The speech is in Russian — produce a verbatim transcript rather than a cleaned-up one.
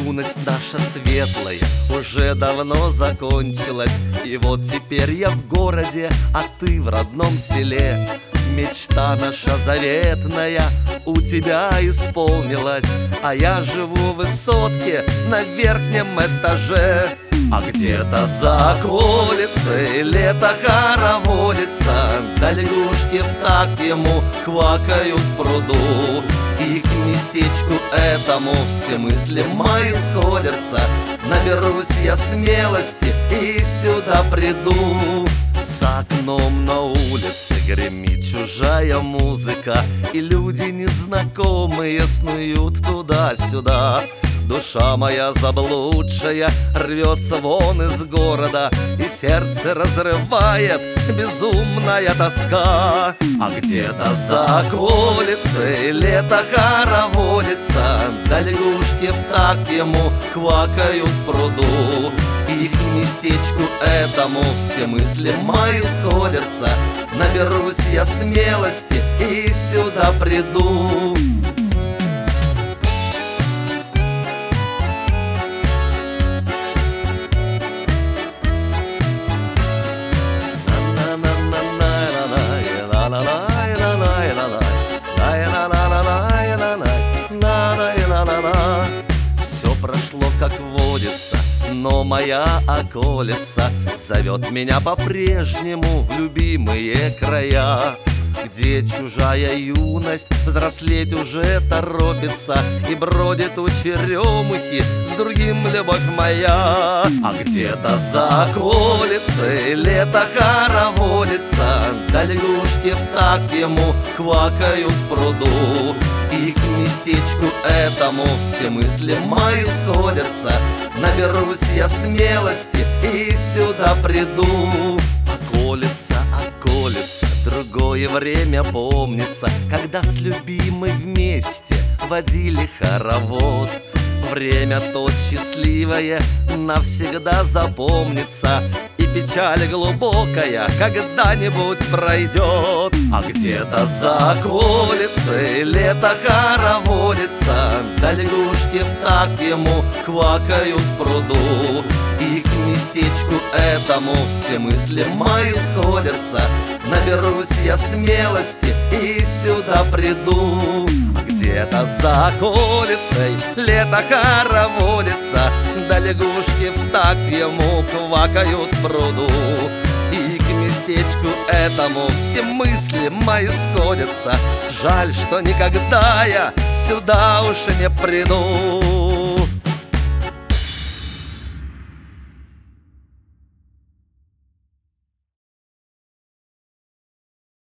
Юность наша светлая уже давно закончилась, и вот теперь я в городе, а ты в родном селе. Мечта наша заветная у тебя исполнилась, а я живу в высотке на верхнем этаже. А где-то за околицей лето хороводится, да лягушки в такт ему квакают в пруду. И к местечку этому все мысли мои сходятся. Наберусь я смелости и сюда приду. За окном на улице гремит чужая музыка, и люди незнакомые снуют туда-сюда. Душа моя заблудшая рвется вон из города, и сердце разрывает безумная тоска. А где-то за околицей лето хороводится, да лягушки в такт ему квакают в пруду. И к местечку этому все мысли мои сходятся. Наберусь я смелости и сюда приду. Все прошло как водится, но моя околица зовет меня по-прежнему в любимые края, где чужая юность взрослеть уже торопится, и бродит у черемухи с другим любовь моя. А где-то за околицей лето хороводится, да лягушки в такт ему квакают в пруду. И к местечку этому все мысли мои сходятся. Наберусь я смелости и сюда приду. Околица, околица, другое время помнится, когда с любимой вместе водили хоровод. Время то счастливое навсегда запомнится, и печаль глубокая когда-нибудь пройдет. А где-то за околицей лето хороводится, да лягушки в такт ему квакают в пруду. И к местечку этому все мысли мои сходятся. Наберусь я смелости и сюда приду. Где-то за околицей лето хороводится, да лягушки в такт ему квакают в пруду. И к местечку этому все мысли мои сходятся. Жаль, что никогда я сюда уж не приду.